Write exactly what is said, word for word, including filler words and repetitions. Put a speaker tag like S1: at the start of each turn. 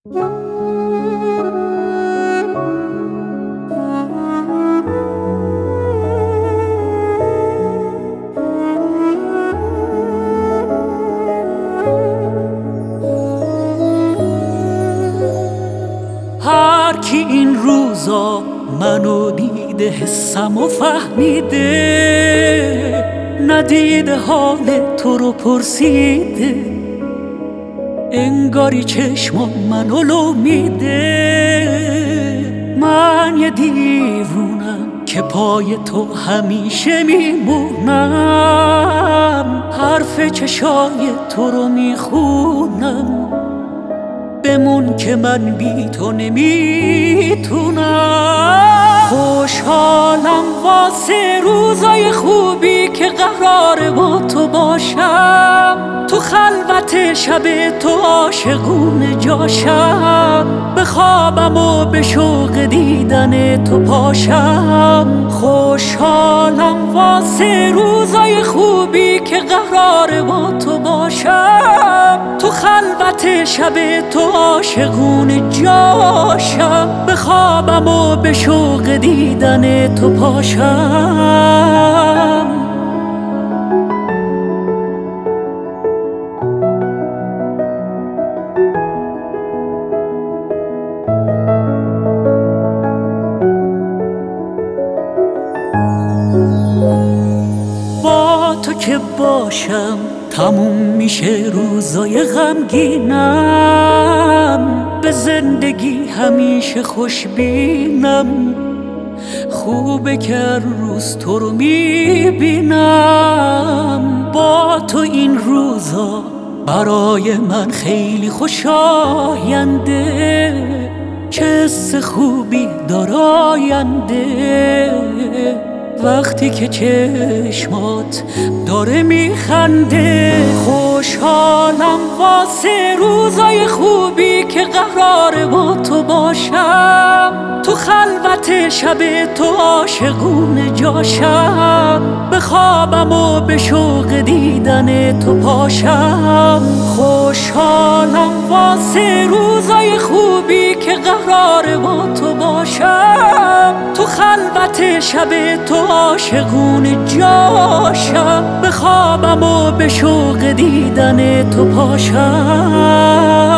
S1: هر کی این روزا منو دیده حسم و فهمیده، ندیده حال تو رو پرسیده، انگاری چشم منو لو میده. من یه دیوونم که پای تو همیشه میمونم، حرف چشای تو رو میخونم، بمون که من بی تو نمیتونم. خوشحالم واسه روزای خوبی که قراره با تو باشم، تو خلوت شب تو عاشقونه جاشم، بخوابم و به شوق دیدن تو پاشم. خوشحالم واسه روزای خوبی که قراره با تو باشم، تو خلوت شب تو عاشقونه جاشم، بخوابم و به شوق دیدن تو پاشم. با تو که باشم تموم میشه روزای غمگینم، به زندگی همیشه خوشبینم، خوبه که هر روز تو رو میبینم. با تو این روزا برای من خیلی خوشاینده، چه حس خوبی داره آینده، وقتی که چشمات داره میخنده. خوشحالم واسه روزای خوبی که قراره با تو باشم، تو خلوت شب تو عاشقونه جاشم، بخوابم و به شوق دیدن تو پاشم. خوشحالم واسه روزای خوبی که قراره با تو باشم، تو خلوت شب تو عاشقونه جاشم، بخوابم و به شوق دیدن تو پاشم.